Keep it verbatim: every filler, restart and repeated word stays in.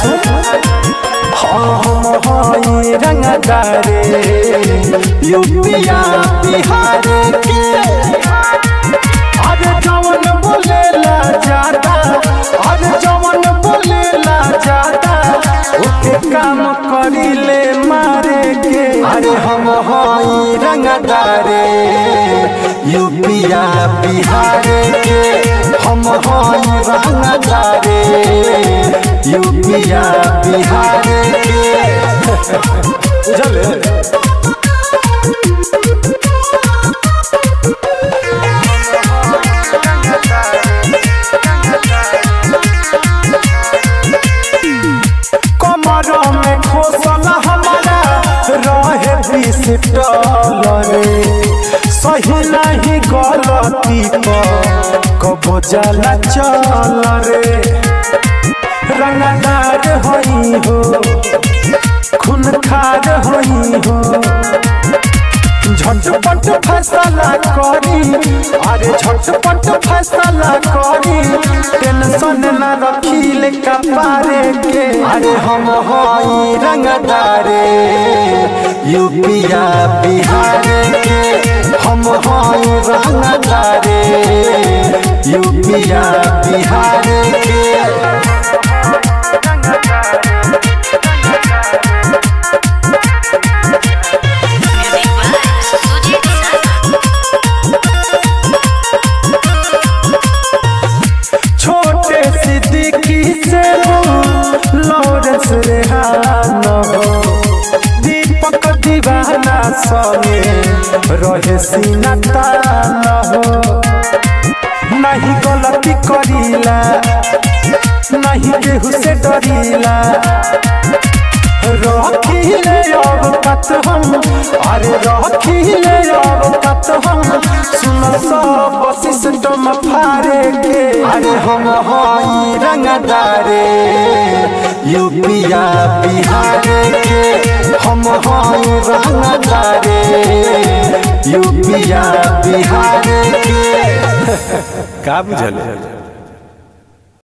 हम रंगदारे यूपिया बिहार के अरे जवन बोलेला ज्यादा अरे जवन बोलेला ज्यादा ओके काम करिले मारे के अरे हम हई रंगदारे यूपिया बिहार के हम हई रंगदारे यूपिया बिहार के बुझल कमर में खोसल हमारा रहे बीस डॉलर सही नहीं गलती कबो जाला चल रे रंगदार होई हो खून खार होई हो झटपट फैसला करी अरे झटपट फैसला करी टेंशन न रखिले कपारे के अरे हम हई रंगदारे यूपिया बिहार के हम हई रंगदारे यूपिया बिहार के दीपक दीवाना संगे रहे सीना तान हो नहीं गलती करीला नहीं केहू से डरीला रखिले औकात हम अरे रखिले औकात हम सुन सब सिस्टम फारे के अरे हम हई रंगदारे यूपिया बिहार के हम हई रंगदारे यूपिया बिहार के का बुझल।